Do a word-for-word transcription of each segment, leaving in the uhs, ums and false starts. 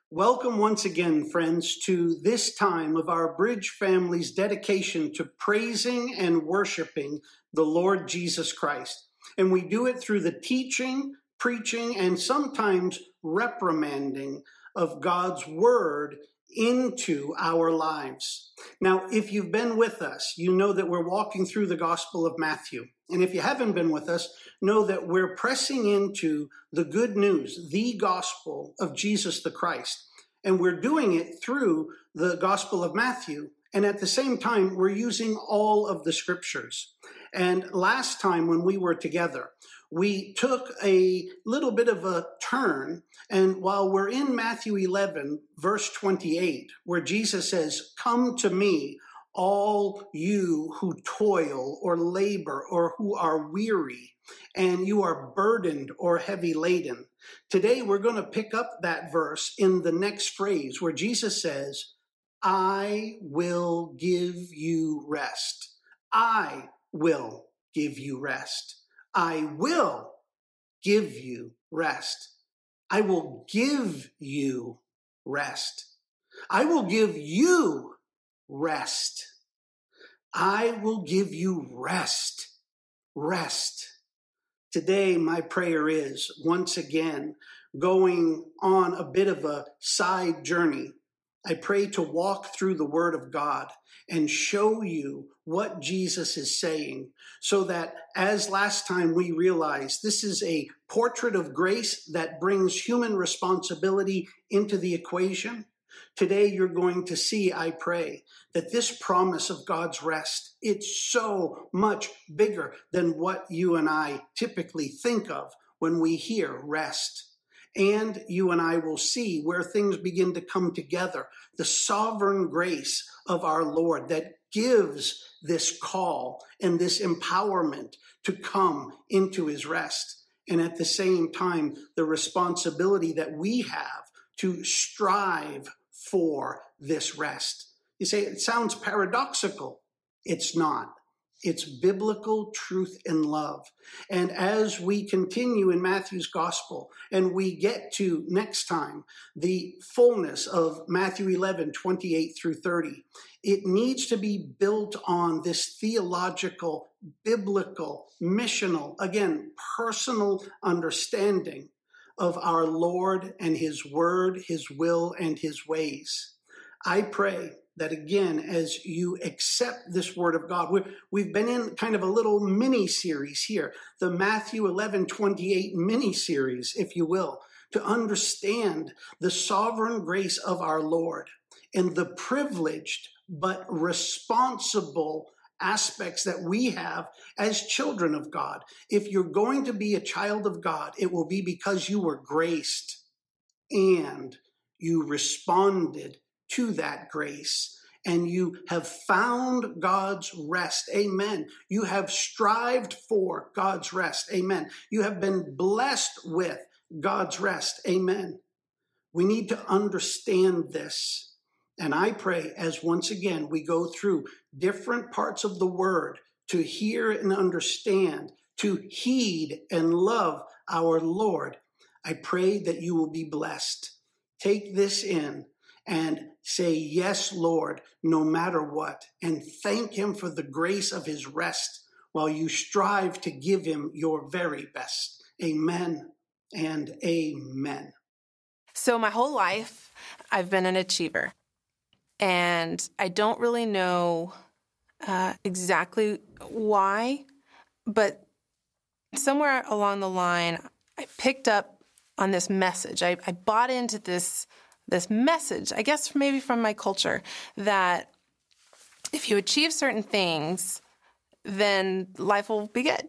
Welcome once again, friends, to this time of our Bridge family's dedication to praising and worshiping the Lord Jesus Christ. And we do it through the teaching, preaching, and sometimes reprimanding of God's Word into our lives. Now, if you've been with us, you know that we're walking through the Gospel of Matthew. And if you haven't been with us, know that we're pressing into the good news, the gospel of Jesus the Christ. And we're doing it through the Gospel of Matthew. And at the same time, we're using all of the scriptures. And last time when we were together, we took a little bit of a turn. And while we're in Matthew eleven, verse twenty-eight, where Jesus says, "Come to me, all you who toil or labor or who are weary, and you are burdened or heavy laden." Today, we're going to pick up that verse in the next phrase where Jesus says, "I will give you rest. I will give you rest. I will give you rest. I will give you rest. I will give you rest. I will give you rest. Rest." Today, my prayer is, once again, going on a bit of a side journey. I pray to walk through the Word of God and show you what Jesus is saying, so that, as last time we realized, this is a portrait of grace that brings human responsibility into the equation. Today, you're going to see, I pray, that this promise of God's rest, it's so much bigger than what you and I typically think of when we hear rest. And you and I will see where things begin to come together, the sovereign grace of our Lord that gives this call and this empowerment to come into his rest. And at the same time, the responsibility that we have to strive for this rest. You say, it sounds paradoxical. It's not. It's biblical truth and love. And as we continue in Matthew's gospel and we get to next time, the fullness of Matthew eleven, twenty-eight through thirty, it needs to be built on this theological, biblical, missional, again, personal understanding of our Lord and his word, his will, and his ways. I pray that, again, as you accept this word of God, we've, we've been in kind of a little mini-series here, the Matthew eleven twenty-eight mini-series, if you will, to understand the sovereign grace of our Lord and the privileged but responsible aspects that we have as children of God. If you're going to be a child of God, it will be because you were graced and you responded to that grace, and you have found God's rest. Amen. You have strived for God's rest. Amen. You have been blessed with God's rest. Amen. We need to understand this. And I pray, as once again we go through different parts of the word to hear and understand, to heed and love our Lord, I pray that you will be blessed. Take this in and say, "Yes, Lord," no matter what, and thank him for the grace of his rest while you strive to give him your very best. Amen and amen. So my whole life, I've been an achiever. And I don't really know uh, exactly why, but somewhere along the line, I picked up on this message. I, I bought into this this message, I guess maybe from my culture, that if you achieve certain things, then life will be good.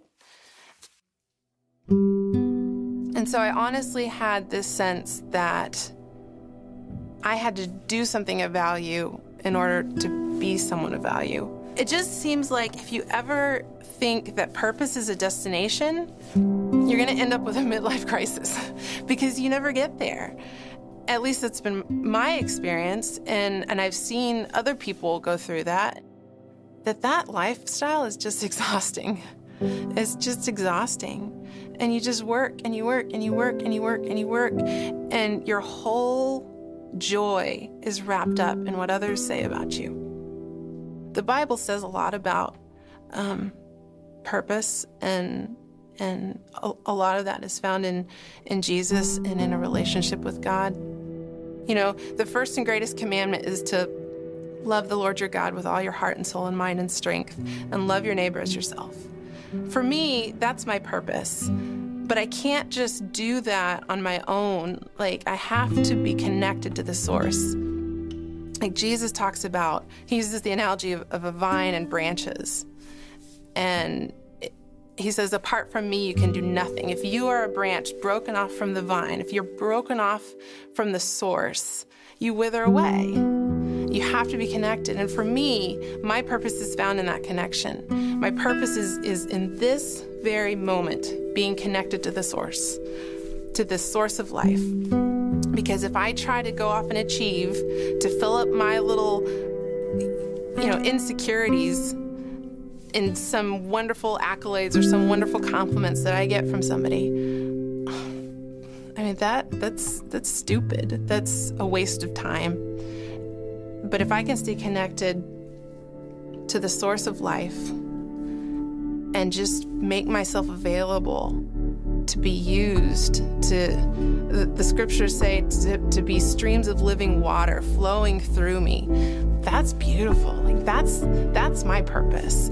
And so I honestly had this sense that I had to do something of value in order to be someone of value. It just seems like if you ever think that purpose is a destination, you're going to end up with a midlife crisis because you never get there. At least that's been my experience, and, and I've seen other people go through that, that that lifestyle is just exhausting. It's just exhausting. And you just work and you work and you work and you work and you work, and your whole joy is wrapped up in what others say about you. The Bible says a lot about um, purpose, and and a, a lot of that is found in, in Jesus and in a relationship with God. You know, the first and greatest commandment is to love the Lord your God with all your heart and soul and mind and strength, and love your neighbor as yourself. For me, that's my purpose. But I can't just do that on my own. Like, I have to be connected to the source. Like Jesus talks about, he uses the analogy of, of a vine and branches. And it, he says, apart from me, you can do nothing. If you are a branch broken off from the vine, if you're broken off from the source, you wither away. You have to be connected. And for me, my purpose is found in that connection. My purpose is, is in this very moment, being connected to the source, to the source of life. Because if I try to go off and achieve to fill up my little, you know, insecurities in some wonderful accolades or some wonderful compliments that I get from somebody, I mean, that that's that's stupid. That's a waste of time. But if I can stay connected to the source of life and just make myself available to be used, to, the, the scriptures say, to, to be streams of living water flowing through me, that's beautiful. Like, that's, that's my purpose.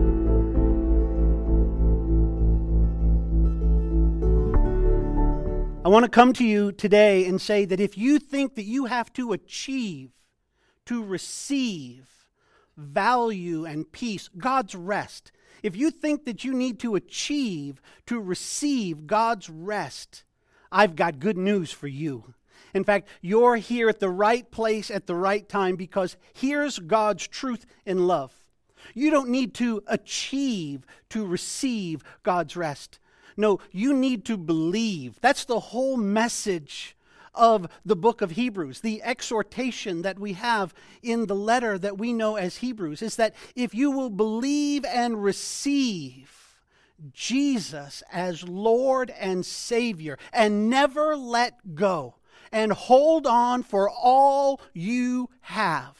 I want to come to you today and say that if you think that you have to achieve to receive value and peace, God's rest, if you think that you need to achieve to receive God's rest, I've got good news for you. In fact, you're here at the right place at the right time, because here's God's truth and love. You don't need to achieve to receive God's rest. No, you need to believe. That's the whole message of the book of Hebrews. The exhortation that we have in the letter that we know as Hebrews is that if you will believe and receive Jesus as Lord and Savior and never let go and hold on for all you have,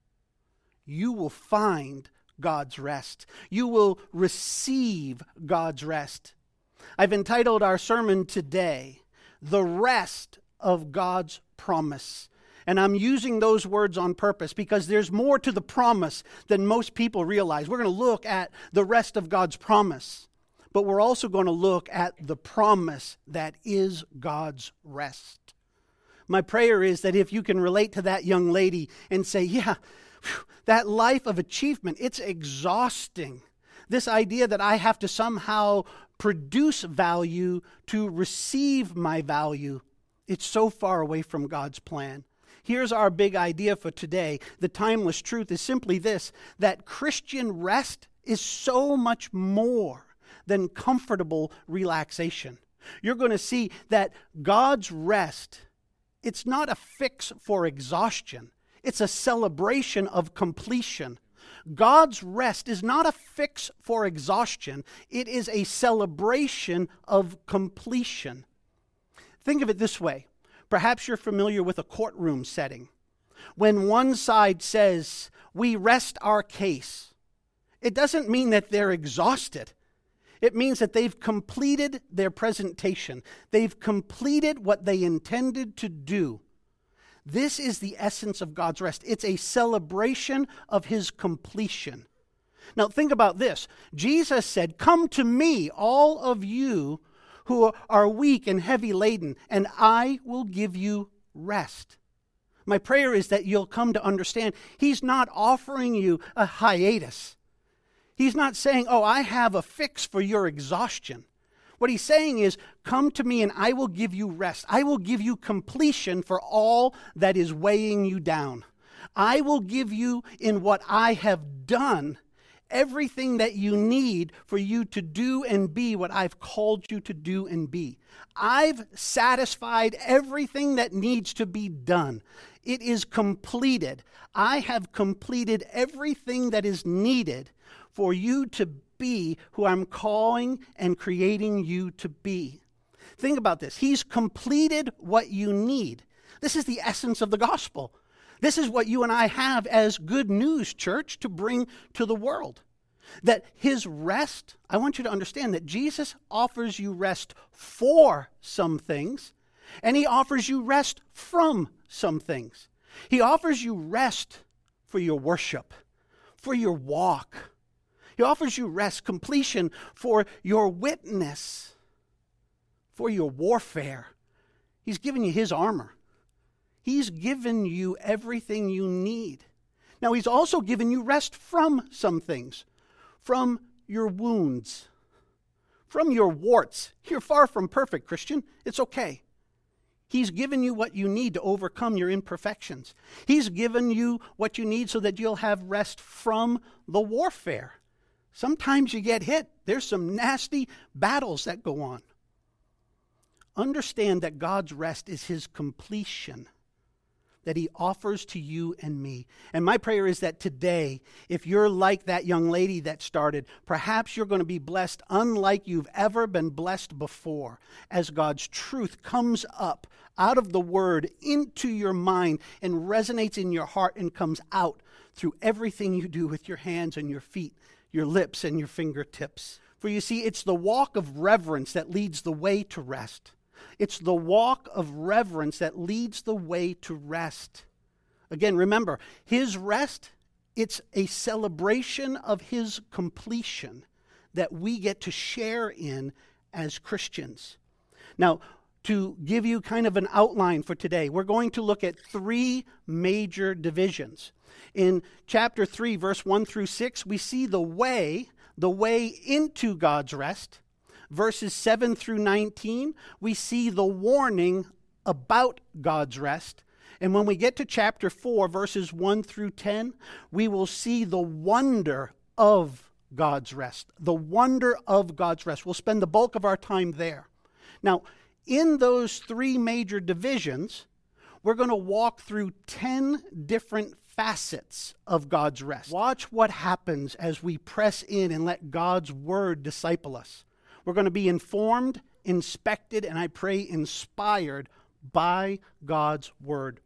you will find God's rest. You will receive God's rest. I've entitled our sermon today, The Rest of God's Promise. And I'm using those words on purpose because there's more to the promise than most people realize. We're going to look at the rest of God's promise, but we're also going to look at the promise that is God's rest. My prayer is that if you can relate to that young lady and say, yeah, whew, that life of achievement, it's exhausting. This idea that I have to somehow produce value to receive my value, it's so far away from God's plan. Here's our big idea for today. The timeless truth is simply this, that Christian rest is so much more than comfortable relaxation. You're going to see that God's rest, it's not a fix for exhaustion. It's a celebration of completion. God's rest is not a fix for exhaustion. It is a celebration of completion. Think of it this way. Perhaps you're familiar with a courtroom setting. When one side says, we rest our case, it doesn't mean that they're exhausted. It means that they've completed their presentation. They've completed what they intended to do. This is the essence of God's rest. It's a celebration of His completion. Now think about this. Jesus said, come to me, all of you who are weak and heavy laden, and I will give you rest. My prayer is that you'll come to understand He's not offering you a hiatus. He's not saying, oh, I have a fix for your exhaustion. What He's saying is, come to me and I will give you rest. I will give you completion for all that is weighing you down. I will give you in what I have done everything that you need for you to do and be what I've called you to do and be. I've satisfied everything that needs to be done. It is completed. I have completed everything that is needed for you to be who I'm calling and creating you to be. Think about this. He's completed what you need. This is the essence of the gospel. This is what you and I have as good news, church, to bring to the world. That his rest, I want you to understand that Jesus offers you rest for some things, and he offers you rest from some things. He offers you rest for your worship, for your walk. He offers you rest, completion for your witness, for your warfare. He's given you his armor. He's given you everything you need. Now, he's also given you rest from some things, from your wounds, from your warts. You're far from perfect, Christian. It's okay. He's given you what you need to overcome your imperfections. He's given you what you need so that you'll have rest from the warfare. Sometimes you get hit. There's some nasty battles that go on. Understand that God's rest is his completion that he offers to you and me. And my prayer is that today, if you're like that young lady that started, perhaps you're going to be blessed unlike you've ever been blessed before, as God's truth comes up out of the word into your mind and resonates in your heart and comes out through everything you do with your hands and your feet, your lips and your fingertips. For you see, it's the walk of reverence that leads the way to rest. It's the walk of reverence that leads the way to rest. Again, remember, his rest, it's a celebration of his completion that we get to share in as Christians. Now, to give you kind of an outline for today, we're going to look at three major divisions. In chapter three, verse one through six, we see the way, the way into God's rest. Verses seven through nineteen, we see the warning about God's rest. And when we get to chapter four, verses one through ten, we will see the wonder of God's rest. The wonder of God's rest. We'll spend the bulk of our time there. Now, in those three major divisions, we're going to walk through ten different facets of God's rest. Watch what happens as we press in and let God's word disciple us. We're going to be informed, inspected, and I pray inspired by God's word.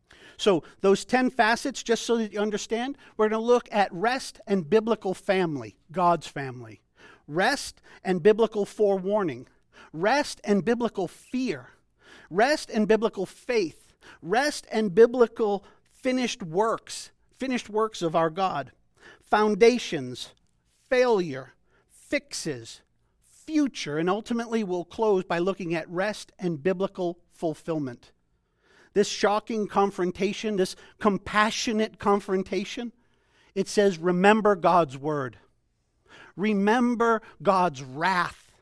So those ten facets, just so that you understand, we're going to look at rest and biblical family, God's family. Rest and biblical forewarning. Rest and biblical fear. Rest and biblical faith. Rest and biblical finished works, finished works of our God. Foundations, failure, fixes, future, and ultimately we'll close by looking at rest and biblical fulfillment. This shocking confrontation, this compassionate confrontation, it says, remember God's word. Remember God's wrath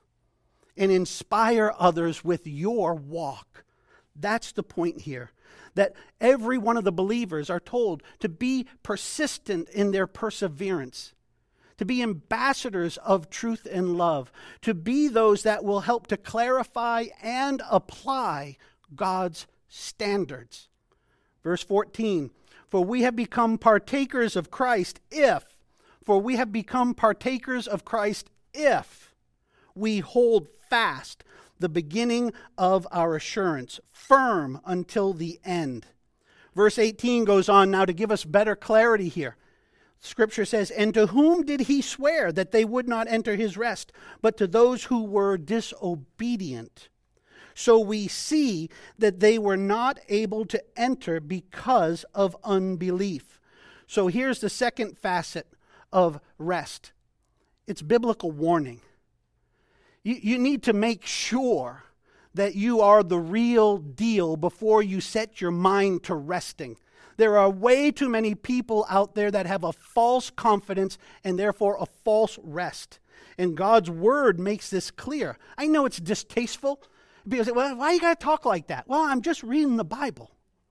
and inspire others with your walk. That's the point here. That every one of the believers are told to be persistent in their perseverance, to be ambassadors of truth and love, to be those that will help to clarify and apply God's standards. Verse fourteen, for we have become partakers of Christ if, for we have become partakers of Christ if we hold fast the beginning of our assurance, firm until the end. Verse eighteen goes on now to give us better clarity here. Scripture says, and to whom did he swear that they would not enter his rest, but to those who were disobedient? So we see that they were not able to enter because of unbelief. So here's the second facet of rest. It's biblical warning. You, you need to make sure that you are the real deal before you set your mind to resting. There are way too many people out there that have a false confidence and therefore a false rest. And God's word makes this clear. I know it's distasteful. People say, well, why you got to talk like that? Well, I'm just reading the Bible.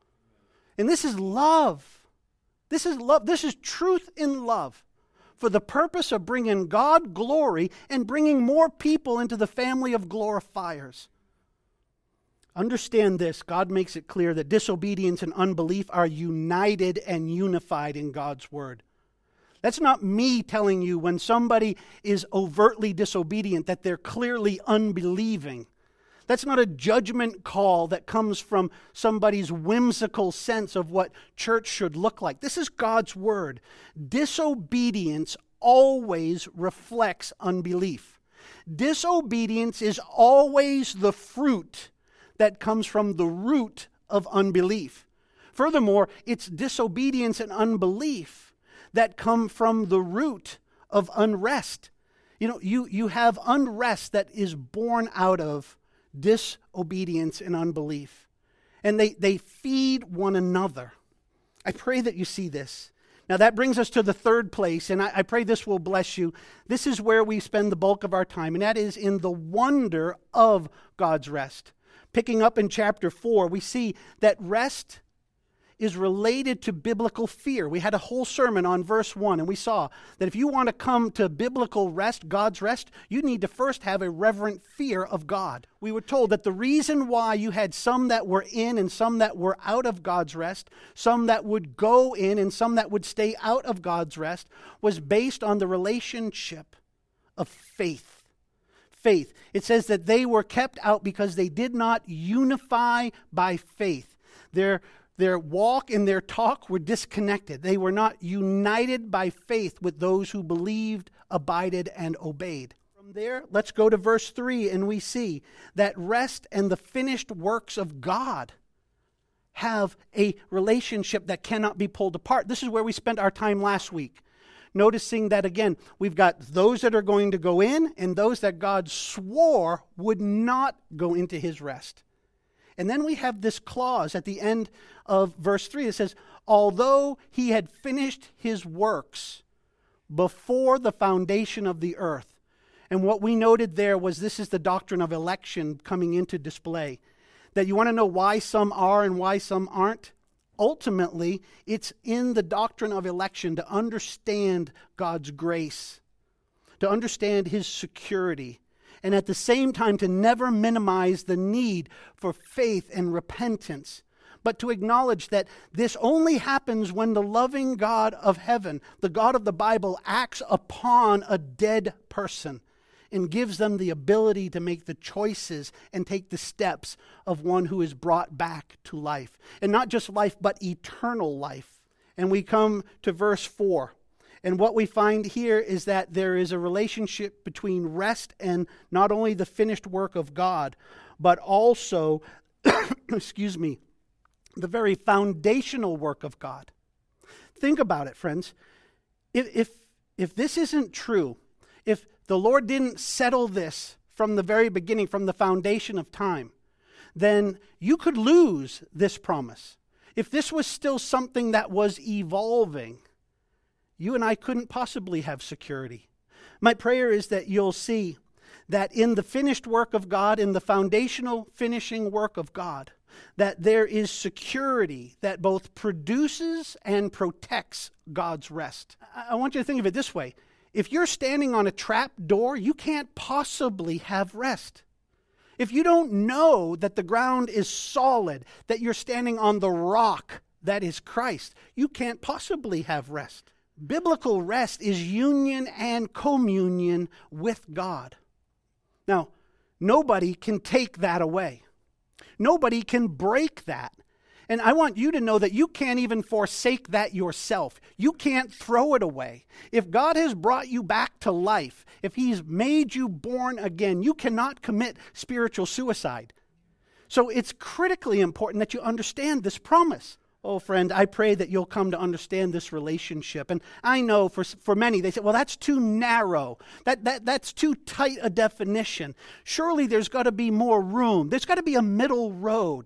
And this is love. This is love. This is truth in love, for the purpose of bringing God glory and bringing more people into the family of glorifiers. Understand this. God makes it clear that disobedience and unbelief are united and unified in God's word. That's not me telling you when somebody is overtly disobedient that they're clearly unbelieving. That's not a judgment call that comes from somebody's whimsical sense of what church should look like. This is God's word. Disobedience always reflects unbelief. Disobedience is always the fruit that comes from the root of unbelief. Furthermore, it's disobedience and unbelief that come from the root of unrest. You know, you, you have unrest that is born out of disobedience and unbelief. And they, they feed one another. I pray that you see this. Now that brings us to the third place, and I, I pray this will bless you. This is where we spend the bulk of our time, and that is in the wonder of God's rest. Picking up in chapter four, we see that rest is related to biblical fear. We had a whole sermon on verse one, and we saw that if you want to come to biblical rest, God's rest, you need to first have a reverent fear of God. We were told that the reason why you had some that were in and some that were out of God's rest, some that would go in and some that would stay out of God's rest, was based on the relationship of faith. Faith. It says that they were kept out because they did not unify by faith. Their Their walk and their talk were disconnected. They were not united by faith with those who believed, abided, and obeyed. From there, let's go to verse three, and we see that rest and the finished works of God have a relationship that cannot be pulled apart. This is where we spent our time last week, noticing that, again, we've got those that are going to go in and those that God swore would not go into his rest. And then we have this clause at the end of verse three that says, although he had finished his works before the foundation of the earth. And what we noted there was this is the doctrine of election coming into display. That you want to know why some are and why some aren't? Ultimately, it's in the doctrine of election to understand God's grace, to understand his security, and at the same time to never minimize the need for faith and repentance, but to acknowledge that this only happens when the loving God of heaven, the God of the Bible, acts upon a dead person and gives them the ability to make the choices and take the steps of one who is brought back to life. And not just life, but eternal life. And we come to verse four. And what we find here is that there is a relationship between rest and not only the finished work of God, but also, excuse me, the very foundational work of God. Think about it, friends. If, if, if this isn't true, if the Lord didn't settle this from the very beginning, from the foundation of time, then you could lose this promise. If this was still something that was evolving, you and I couldn't possibly have security. My prayer is that you'll see that in the finished work of God, in the foundational finishing work of God, that there is security that both produces and protects God's rest. I want you to think of it this way. If you're standing on a trap door, you can't possibly have rest. If you don't know that the ground is solid, that you're standing on the rock that is Christ, you can't possibly have rest. Biblical rest is union and communion with God. Now, nobody can take that away. Nobody can break that. And I want you to know that you can't even forsake that yourself. You can't throw it away. If God has brought you back to life, if he's made you born again, you cannot commit spiritual suicide. So it's critically important that you understand this promise. Oh, friend, I pray that you'll come to understand this relationship. And I know for for many, they say, well, that's too narrow. That, that, that's too tight a definition. Surely there's got to be more room. There's got to be a middle road.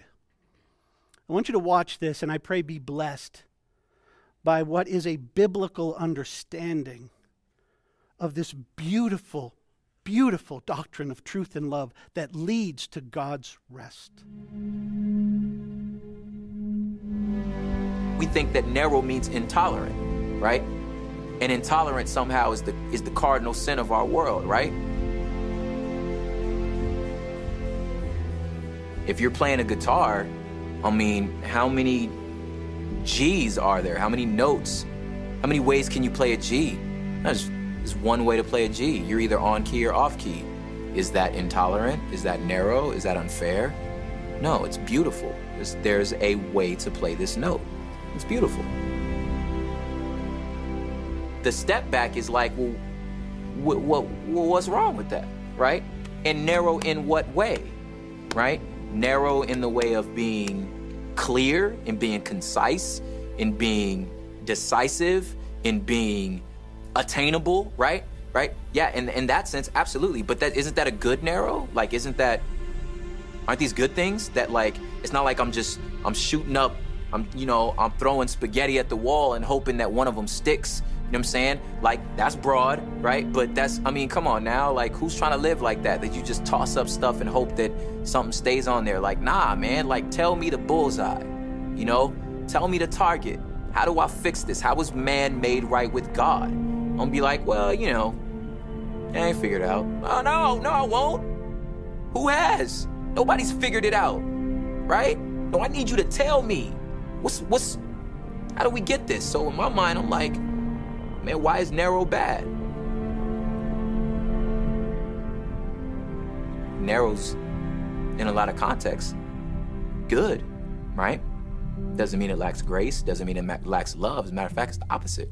I want you to watch this, and I pray be blessed by what is a biblical understanding of this beautiful, beautiful doctrine of truth and love that leads to God's rest. We think that narrow means intolerant, right? And intolerance somehow is the is the cardinal sin of our world, right? If you're playing a guitar, I mean, how many G's are there? How many notes? How many ways can you play a G? There's, there's one way to play a G. You're either on key or off key. Is that intolerant? Is that narrow? Is that unfair? No, it's beautiful. There's, there's a way to play this note. It's beautiful. The step back is like, well, what, what, what's wrong with that, right? And narrow in what way, right? Narrow in the way of being clear, in being concise, in being decisive, in being attainable, right? Right? Yeah, in, in that sense, absolutely. But that isn't that a good narrow? Like, isn't that, aren't these good things? That like, it's not like I'm just, I'm shooting up, I'm, you know, I'm throwing spaghetti at the wall and hoping that one of them sticks. You know what I'm saying? Like, that's broad, right? But that's, I mean, come on now. Like, who's trying to live like that? That you just toss up stuff and hope that something stays on there. Like, nah, man. Like, tell me the bullseye. You know? Tell me the target. How do I fix this? How was man made right with God? I'm gonna be like, well, you know, I ain't figured it out. Oh, no, no, I won't. Who has? Nobody's figured it out, right? No, I need you to tell me. What's, what's, how do we get this? So in my mind, I'm like, man, why is narrow bad? Narrow's, in a lot of contexts, good, right? Doesn't mean it lacks grace, doesn't mean it lacks love. As a matter of fact, it's the opposite.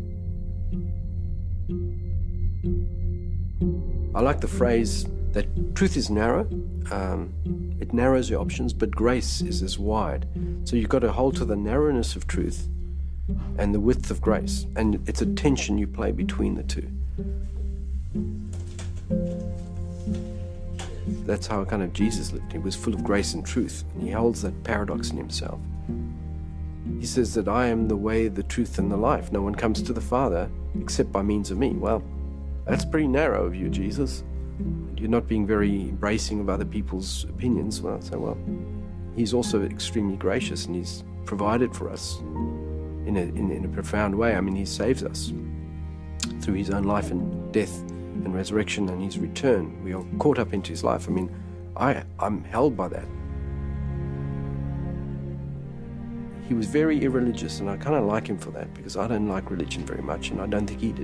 I like the phrase that truth is narrow. Um, it narrows your options, but grace is as wide. So you've got to hold to the narrowness of truth and the width of grace. And it's a tension you play between the two. That's how kind of Jesus lived. He was full of grace and truth, and he holds that paradox in himself. He says that I am the way, the truth, and the life. No one comes to the Father except by means of me. Well, that's pretty narrow of you, Jesus. You're not being very embracing of other people's opinions. Well, so well, he's also extremely gracious, and he's provided for us in a, in, in a profound way. I mean, he saves us through his own life and death and resurrection and his return. We are caught up into his life. I mean, I, I'm held by that. He was very irreligious, and I kind of like him for that, because I don't like religion very much, and I don't think he did.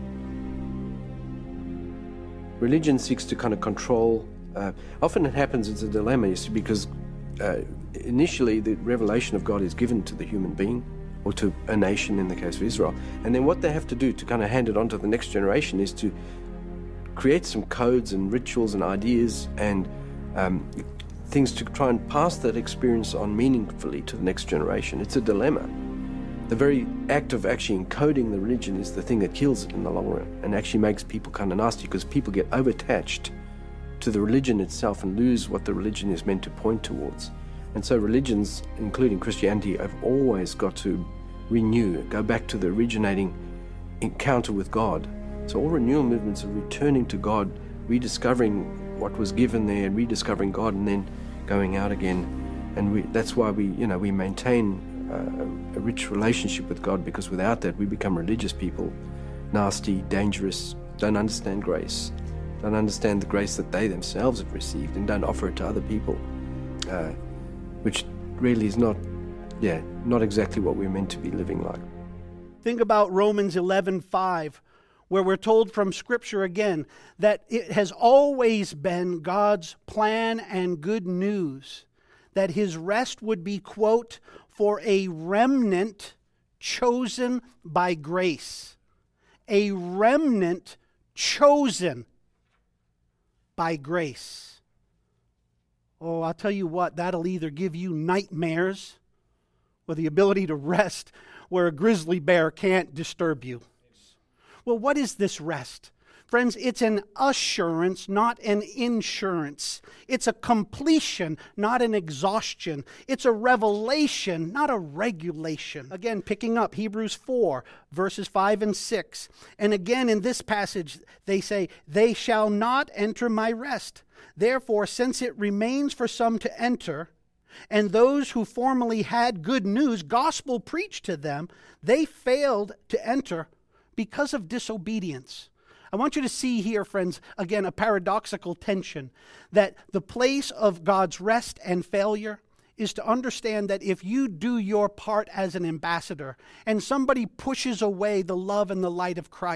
Religion seeks to kind of control. Uh, often it happens, it's a dilemma, you see, because uh, initially the revelation of God is given to the human being, or to a nation in the case of Israel. And then what they have to do to kind of hand it on to the next generation is to create some codes and rituals and ideas and um, things to try and pass that experience on meaningfully to the next generation. It's a dilemma. The very act of actually encoding the religion is the thing that kills it in the long run, and actually makes people kind of nasty, because people get over-attached to the religion itself and lose what the religion is meant to point towards. And so religions, including Christianity, have always got to renew, go back to the originating encounter with God. So all renewal movements are returning to God, rediscovering what was given there, rediscovering God, and then going out again. And we, that's why we, you know, we maintain uh, a rich relationship with God, because without that we become religious people, nasty, dangerous, don't understand grace, don't understand the grace that they themselves have received, and don't offer it to other people, uh, which really is not, yeah, not exactly what we're meant to be living like. Think about Romans eleven five, where we're told from Scripture again that it has always been God's plan and good news that his rest would be, quote, for a remnant chosen by grace. A remnant chosen by grace. Oh, I'll tell you what, that'll either give you nightmares or the ability to rest where a grizzly bear can't disturb you. Well, what is this rest? Friends, it's an assurance, not an insurance. It's a completion, not an exhaustion. It's a revelation, not a regulation. Again, picking up Hebrews four, verses five and six. And again, in this passage, they say, they shall not enter my rest. Therefore, since it remains for some to enter, and those who formerly had good news, gospel preached to them, they failed to enter because of disobedience. I want you to see here, friends, again, a paradoxical tension, that the place of God's rest and failure is to understand that if you do your part as an ambassador and somebody pushes away the love and the light of Christ,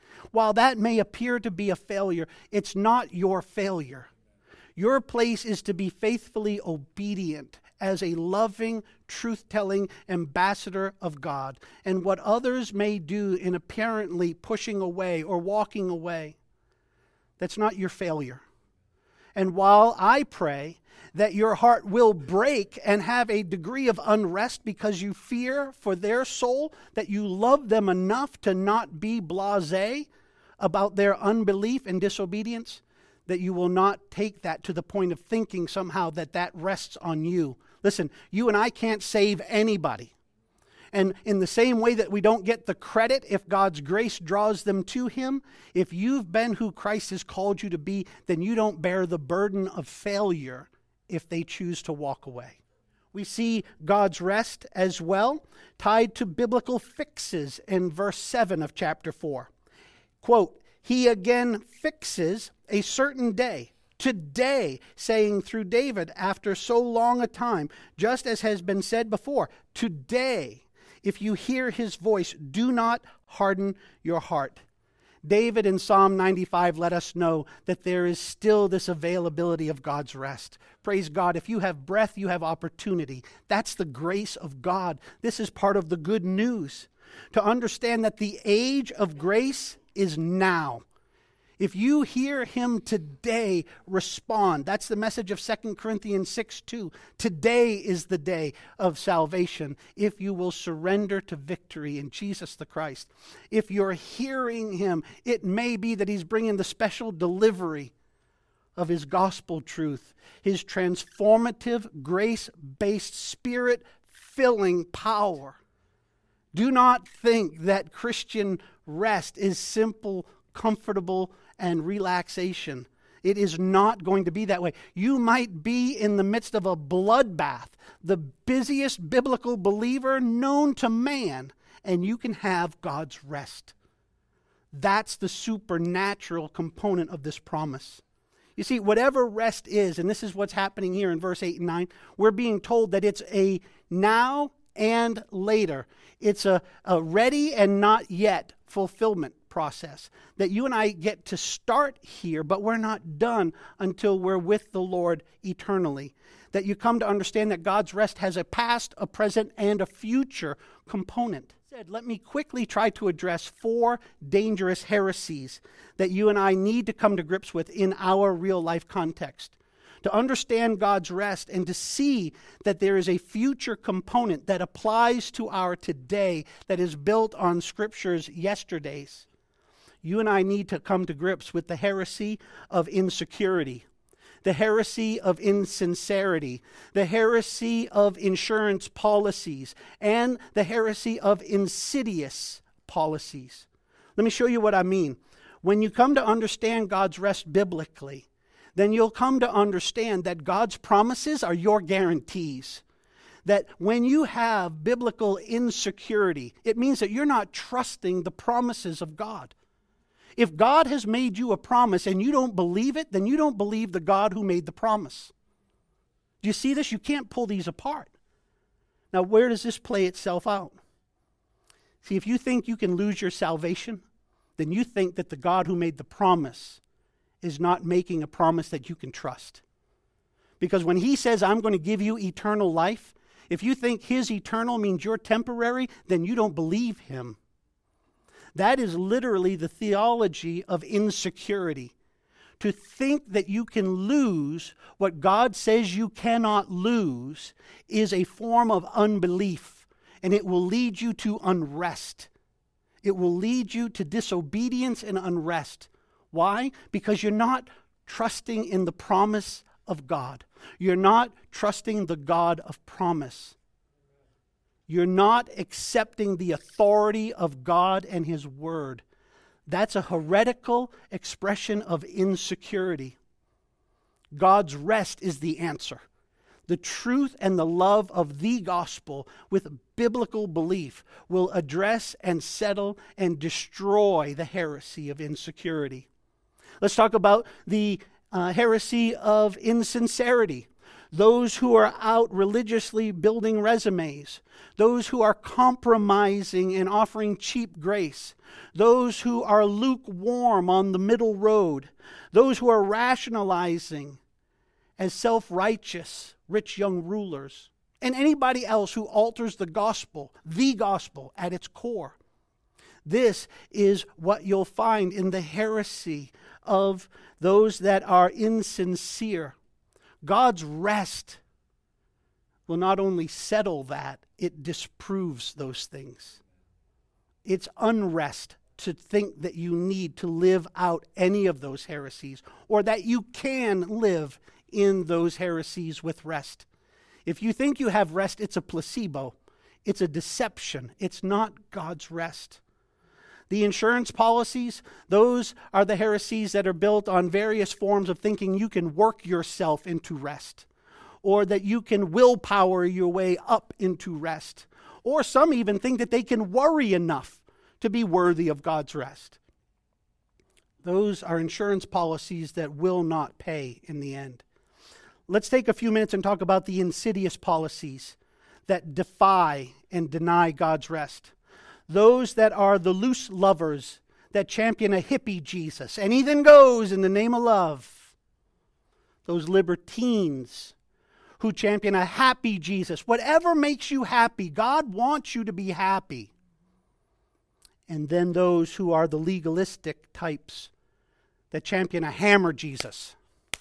While that may appear to be a failure, it's not your failure. Your place is to be faithfully obedient as a loving, truth-telling ambassador of God. And what others may do in apparently pushing away or walking away, that's not your failure. And while I pray that your heart will break and have a degree of unrest because you fear for their soul, that you love them enough to not be blasé about their unbelief and disobedience, that you will not take that to the point of thinking somehow that that rests on you. Listen, you and I can't save anybody. And in the same way that we don't get the credit if God's grace draws them to Him, if you've been who Christ has called you to be, then you don't bear the burden of failure if they choose to walk away. We see God's rest as well tied to biblical fixes in verse seven of chapter four. Quote, He again fixes a certain day, today, saying through David after so long a time, just as has been said before, today, if you hear His voice, do not harden your heart. David in Psalm ninety-five let us know that there is still this availability of God's rest. Praise God, if you have breath, you have opportunity. That's the grace of God. This is part of the good news. To understand that the age of grace is now. If you hear Him today, respond. That's the message of Second Corinthians six two. Today is the day of salvation if you will surrender to victory in Jesus the Christ. If you're hearing Him, it may be that He's bringing the special delivery of His gospel truth, His transformative, grace-based, spirit-filling power. Do not think that Christian rest is simple, comfortable, and relaxation. It is not going to be that way. You might be in the midst of a bloodbath, the busiest biblical believer known to man, and you can have God's rest. That's the supernatural component of this promise. You see, whatever rest is, and this is what's happening here in verse eight and nine, we're being told that it's a now and later. It's a, a ready and not yet fulfillment process. That you and I get to start here, but we're not done until we're with the Lord eternally. That you come to understand that God's rest has a past, a present, and a future component. Let me quickly try to address four dangerous heresies that you and I need to come to grips with in our real life context. To understand God's rest and to see that there is a future component that applies to our today that is built on Scripture's yesterdays. You and I need to come to grips with the heresy of insecurity, the heresy of insincerity, the heresy of insurance policies, and the heresy of insidious policies. Let me show you what I mean. When you come to understand God's rest biblically, then you'll come to understand that God's promises are your guarantees. That when you have biblical insecurity, it means that you're not trusting the promises of God. If God has made you a promise and you don't believe it, then you don't believe the God who made the promise. Do you see this? You can't pull these apart. Now, where does this play itself out? See, if you think you can lose your salvation, then you think that the God who made the promise is not making a promise that you can trust. Because when He says, I'm going to give you eternal life, if you think His eternal means you're temporary, then you don't believe Him. That is literally the theology of insecurity. To think that you can lose what God says you cannot lose is a form of unbelief, and it will lead you to unrest. It will lead you to disobedience and unrest. Why? Because you're not trusting in the promise of God. You're not trusting the God of promise. You're not accepting the authority of God and His Word. That's a heretical expression of insecurity. God's rest is the answer. The truth and the love of the gospel with biblical belief will address and settle and destroy the heresy of insecurity. Let's talk about the uh, heresy of insincerity. those who are out religiously building resumes, those who are compromising and offering cheap grace, those who are lukewarm on the middle road, those who are rationalizing as self-righteous rich young rulers, and anybody else who alters the gospel, the gospel at its core. This is what you'll find in the heresy of those that are insincere. God's rest will not only settle that, it disproves those things. It's unrest to think that you need to live out any of those heresies, or that you can live in those heresies with rest. If you think you have rest, it's a placebo. It's a deception. It's not God's rest. The insurance policies, those are the heresies that are built on various forms of thinking you can work yourself into rest, or that you can willpower your way up into rest. Or some even think that they can worry enough to be worthy of God's rest. Those are insurance policies that will not pay in the end. Let's take a few minutes and talk about the insidious policies that defy and deny God's rest. Those that are the loose lovers that champion a hippie Jesus. Anything goes in the name of love. Those libertines who champion a happy Jesus. Whatever makes you happy, God wants you to be happy. And then those who are the legalistic types that champion a hammer Jesus.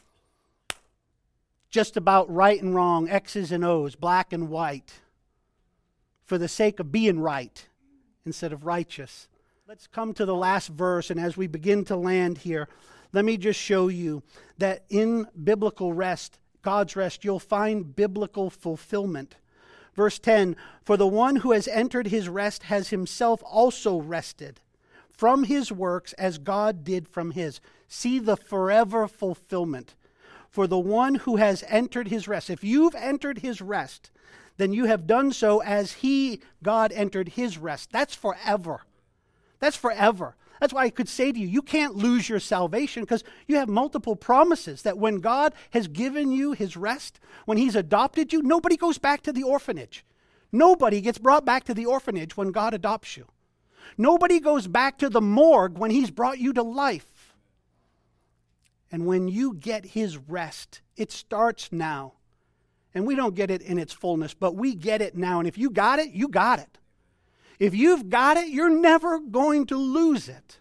Just about right and wrong, X's and O's, black and white, for the sake of being right instead of righteous. Let's come to the last verse, and as we begin to land here, let me just show you that in biblical rest, God's rest, you'll find biblical fulfillment. Verse ten, for the one who has entered his rest has himself also rested from his works as God did from his. See the forever fulfillment. For the one who has entered his rest, if you've entered his rest, then you have done so as he, God, entered his rest. That's forever. That's forever. That's why I could say to you, you can't lose your salvation because you have multiple promises that when God has given you his rest, when he's adopted you, nobody goes back to the orphanage. Nobody gets brought back to the orphanage when God adopts you. Nobody goes back to the morgue when he's brought you to life. And when you get his rest, it starts now. And we don't get it in its fullness, but we get it now. And if you got it, you got it. If you've got it, you're never going to lose it.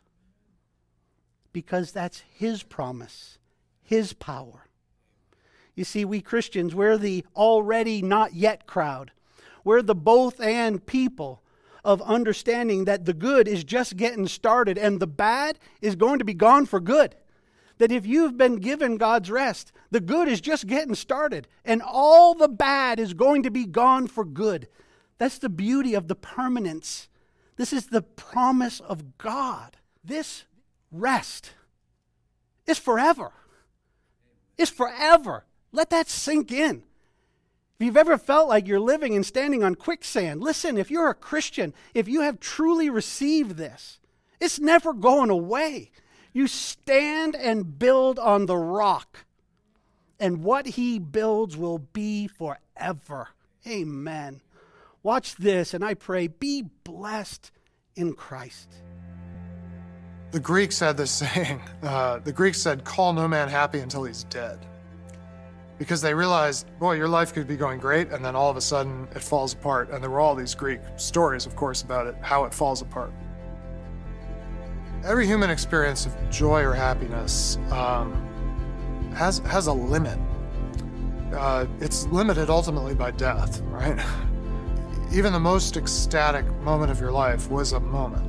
Because that's his promise, his power. You see, we Christians, we're the already not yet crowd. We're the both and people of understanding that the good is just getting started and the bad is going to be gone for good. That if you've been given God's rest, the good is just getting started and all the bad is going to be gone for good. That's the beauty of the permanence. This is the promise of God. This rest is forever. It's forever. Let that sink in. If you've ever felt like you're living and standing on quicksand, listen, if you're a Christian, if you have truly received this, it's never going away. You stand and build on the rock, and what he builds will be forever. Amen. Watch this, and I pray, be blessed in Christ. The Greeks had this saying, uh, the Greeks said, call no man happy until he's dead. Because they realized, boy, your life could be going great, and then all of a sudden it falls apart. And there were all these Greek stories, of course, about it, how it falls apart. Every human experience of joy or happiness um, has, has a limit. Uh, it's limited ultimately by death, right? Even the most ecstatic moment of your life was a moment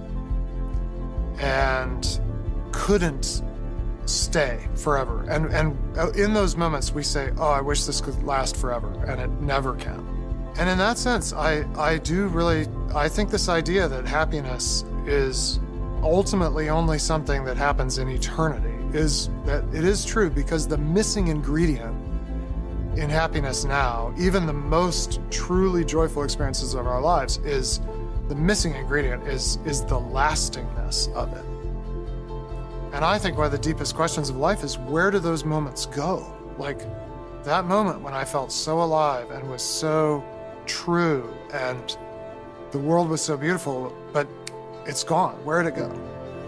and couldn't stay forever. And, and in those moments we say, oh, I wish this could last forever, and it never can. And in that sense, I, I do really, I think this idea that happiness is ultimately only something that happens in eternity is that it is true, because the missing ingredient in happiness now, even the most truly joyful experiences of our lives, is the missing ingredient is, is the lastingness of it. And I think one of the deepest questions of life is, where do those moments go? Like, that moment when I felt so alive and was so true and the world was so beautiful, but it's gone. Where'd it go?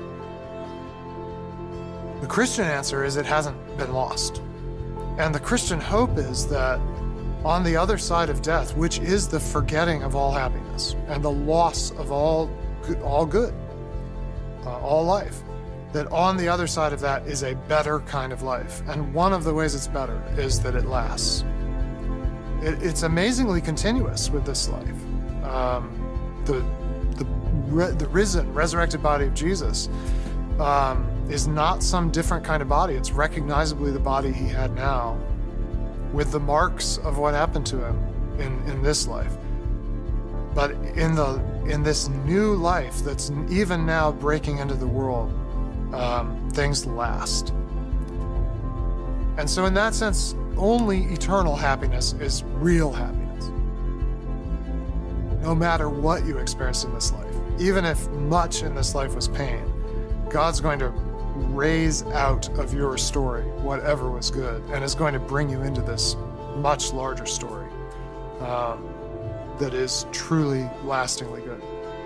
The Christian answer is it hasn't been lost. And the Christian hope is that on the other side of death, which is the forgetting of all happiness and the loss of all, all good, uh, all life, that on the other side of that is a better kind of life. And one of the ways it's better is that it lasts. It, it's amazingly continuous with this life. Um, the, the, re, the risen, resurrected body of Jesus um, is not some different kind of body. It's recognizably the body he had now, with the marks of what happened to him in, in this life. But in the in this new life that's even now breaking into the world, um, things last. And so in that sense, only eternal happiness is real happiness. No matter what you experience in this life, even if much in this life was pain, God's going to raise out of your story whatever was good and is going to bring you into this much larger story um, that is truly lastingly good.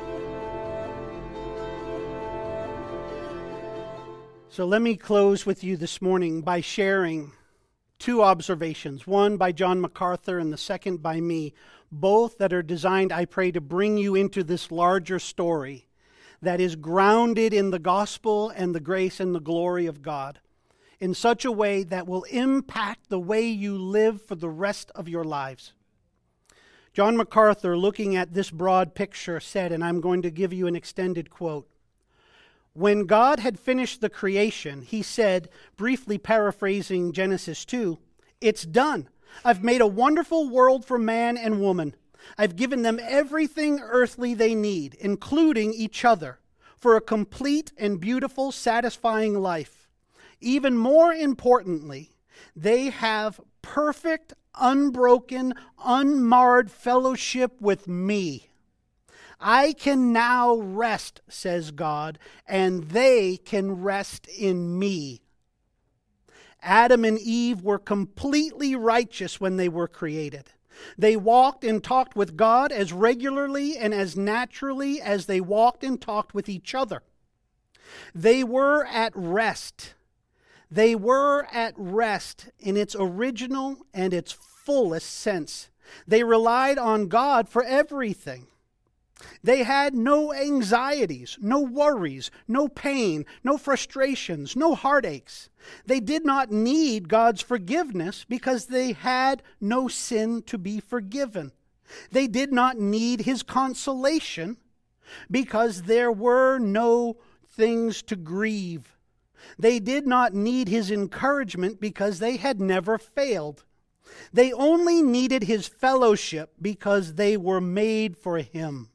So let me close with you this morning by sharing two observations, one by John MacArthur and the second by me, both that are designed, I pray, to bring you into this larger story that is grounded in the gospel and the grace and the glory of God in such a way that will impact the way you live for the rest of your lives. John MacArthur, looking at this broad picture, said, and I'm going to give you an extended quote, "When God had finished the creation, he said, briefly paraphrasing Genesis two, 'It's done. I've made a wonderful world for man and woman. I've given them everything earthly they need, including each other, for a complete and beautiful, satisfying life. Even more importantly, they have perfect, unbroken, unmarred fellowship with me. I can now rest,' says God, 'and they can rest in me.' Adam and Eve were completely righteous when they were created. They walked and talked with God as regularly and as naturally as they walked and talked with each other. They were at rest. They were at rest in its original and its fullest sense. They relied on God for everything. They had no anxieties, no worries, no pain, no frustrations, no heartaches. They did not need God's forgiveness because they had no sin to be forgiven. They did not need His consolation because there were no things to grieve. They did not need His encouragement because they had never failed. They only needed His fellowship because they were made for Him.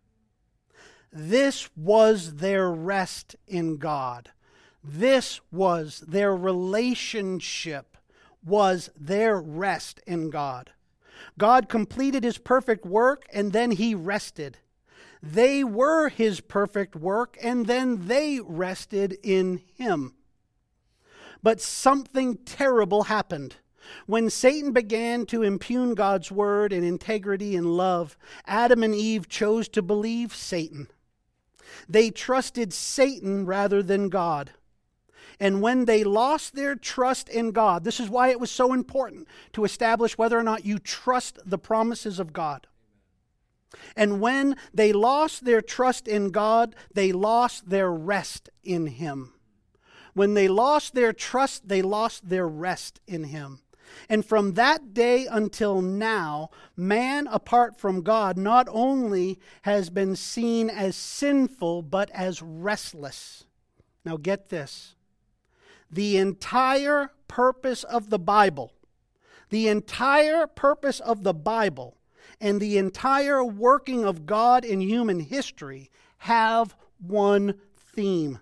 This was their rest in God. This was their relationship, was their rest in God. God completed His perfect work and then He rested. They were His perfect work and then they rested in Him. But something terrible happened. When Satan began to impugn God's word in integrity and love, Adam and Eve chose to believe Satan. They trusted Satan rather than God. And when they lost their trust in God, this is why it was so important to establish whether or not you trust the promises of God. And when they lost their trust in God, they lost their rest in Him. When they lost their trust, they lost their rest in Him. And from that day until now, man apart from God not only has been seen as sinful, but as restless. Now get this. The entire purpose of the Bible, the entire purpose of the Bible, and the entire working of God in human history have one theme: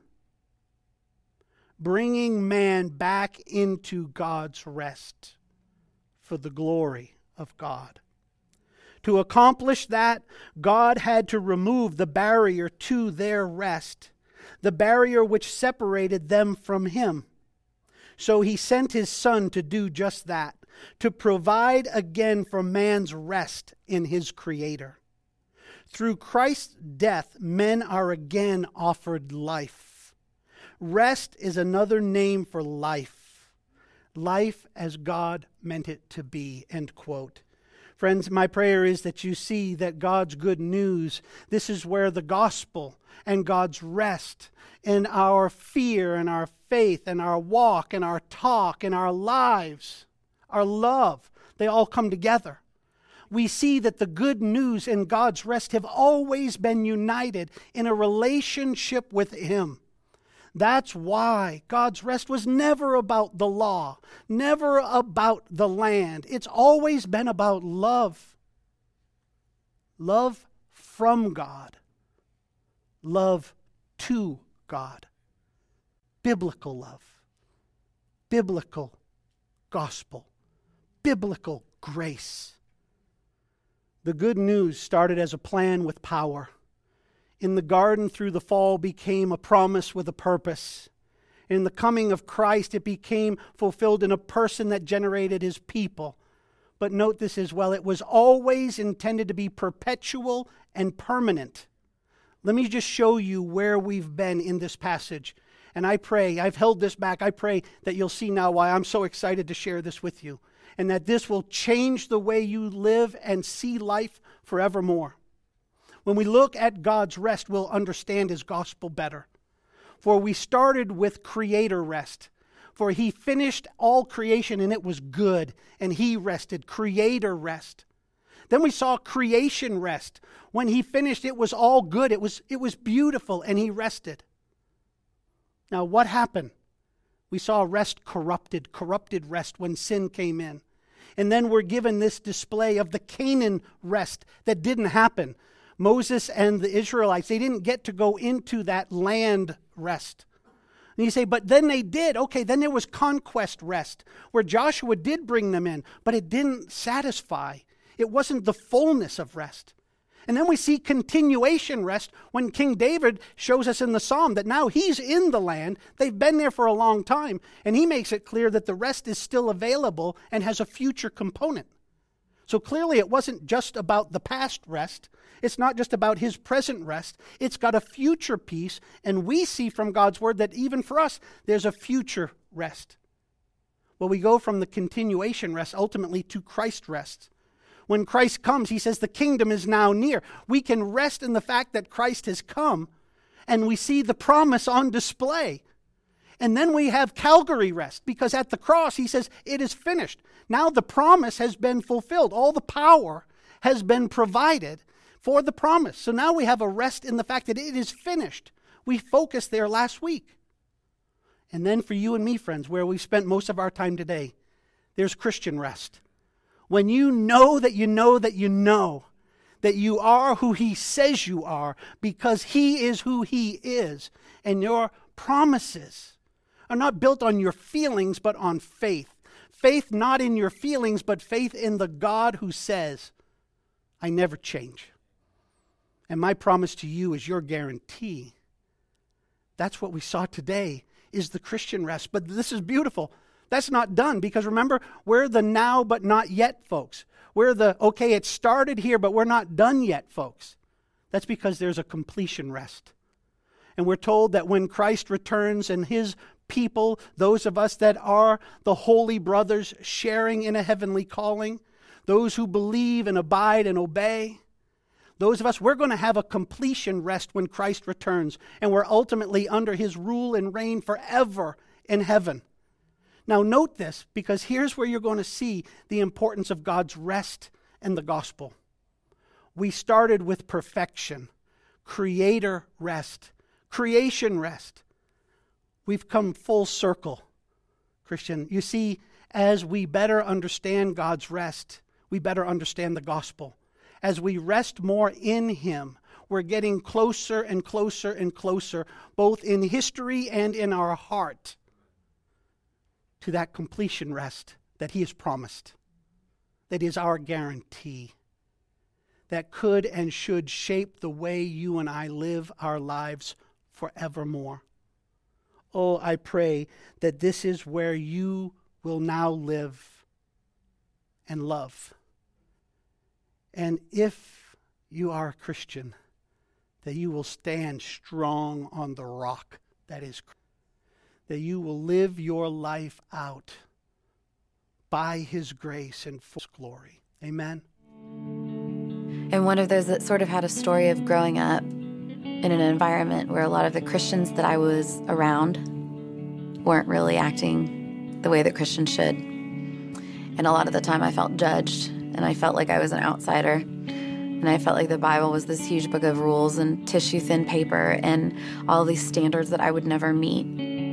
bringing man back into God's rest for the glory of God. To accomplish that, God had to remove the barrier to their rest, the barrier which separated them from Him. So He sent His Son to do just that, to provide again for man's rest in his Creator. Through Christ's death, men are again offered life. Rest is another name for life. Life as God meant it to be, end quote. Friends, my prayer is that you see that God's good news, this is where the gospel and God's rest in our fear and our faith and our walk and our talk and our lives, our love, they all come together. We see that the good news and God's rest have always been united in a relationship with Him. That's why God's rest was never about the law, never about the land. It's always been about love. Love from God. Love to God. Biblical love. Biblical gospel. Biblical grace. The good news started as a plan with power. In the garden through the fall became a promise with a purpose. In the coming of Christ, it became fulfilled in a person that generated His people. But note this as well, it was always intended to be perpetual and permanent. Let me just show you where we've been in this passage. And I pray, I've held this back, I pray that you'll see now why I'm so excited to share this with you. And that this will change the way you live and see life forevermore. When we look at God's rest, we'll understand His gospel better. For we started with Creator rest. For He finished all creation and it was good, and He rested. Creator rest. Then we saw creation rest. When He finished, it was all good. It was, it was beautiful, and He rested. Now, what happened? We saw rest corrupted, corrupted rest when sin came in. And then we're given this display of the Canaan rest that didn't happen. Moses and the Israelites, they didn't get to go into that land rest. And you say, but then they did. Okay, then there was conquest rest, where Joshua did bring them in, but it didn't satisfy. It wasn't the fullness of rest. And then we see continuation rest when King David shows us in the psalm that now he's in the land. They've been there for a long time. And he makes it clear that the rest is still available and has a future component. So clearly it wasn't just about the past rest. It's not just about His present rest. It's got a future piece. And we see from God's word that even for us, there's a future rest. Well, we go from the continuation rest ultimately to Christ rest. When Christ comes, He says the kingdom is now near. We can rest in the fact that Christ has come, and we see the promise on display. And then we have Calvary rest, because at the cross, He says, it is finished. Now the promise has been fulfilled. All the power has been provided for the promise. So now we have a rest in the fact that it is finished. We focused there last week. And then for you and me, friends, where we've spent most of our time today, there's Christian rest. When you know that you know that you know that you are who He says you are because He is who He is, and your promises are not built on your feelings but on faith. Faith not in your feelings but faith in the God who says, I never change. And my promise to you is your guarantee. That's what we saw today is the Christian rest. But this is beautiful. That's not done because remember, we're the now but not yet folks. We're the, okay, it started here, but we're not done yet folks. That's because there's a completion rest. And we're told that when Christ returns and His people, those of us that are the holy brothers sharing in a heavenly calling, those who believe and abide and obey, those of us, we're going to have a completion rest when Christ returns. And we're ultimately under His rule and reign forever in heaven. Now note this, because here's where you're going to see the importance of God's rest and the gospel. We started with perfection, Creator rest, creation rest. We've come full circle, Christian. You see, as we better understand God's rest, we better understand the gospel. As we rest more in Him, we're getting closer and closer and closer, both in history and in our heart, to that completion rest that He has promised, that is our guarantee, that could and should shape the way you and I live our lives forevermore. Oh, I pray that this is where you will now live. and love. And if you are a Christian, that you will stand strong on the rock that is Christ. That you will live your life out by his grace and full glory. Amen. And one of those that sort of had a story of growing up in an environment where a lot of the Christians that I was around weren't really acting the way that Christians should. And a lot of the time I felt judged, and I felt like I was an outsider. And I felt like the Bible was this huge book of rules and tissue-thin paper and all these standards that I would never meet.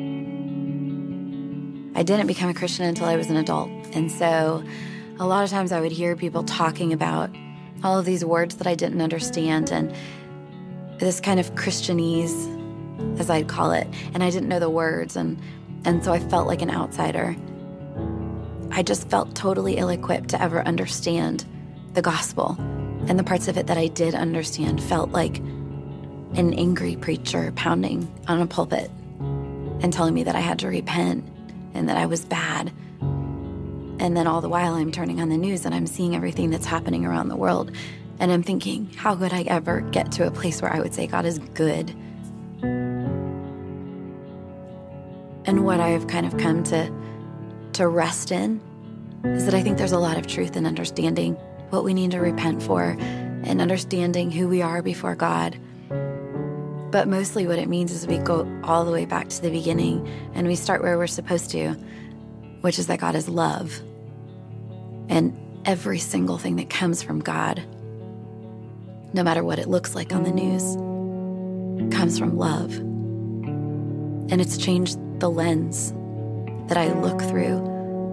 I didn't become a Christian until I was an adult. And so a lot of times I would hear people talking about all of these words that I didn't understand and this kind of Christianese, as I'd call it. And I didn't know the words. And, and so I felt like an outsider. I just felt totally ill-equipped to ever understand the gospel. And the parts of it that I did understand felt like an angry preacher pounding on a pulpit and telling me that I had to repent and that I was bad. And then all the while I'm turning on the news and I'm seeing everything that's happening around the world. And I'm thinking, how could I ever get to a place where I would say God is good? And what I have kind of come to, to rest in is that I think there's a lot of truth in understanding what we need to repent for and understanding who we are before God. But mostly what it means is we go all the way back to the beginning and we start where we're supposed to, which is that God is love. And every single thing that comes from God, no matter what it looks like on the news, comes from love. And it's changed the lens that I look through.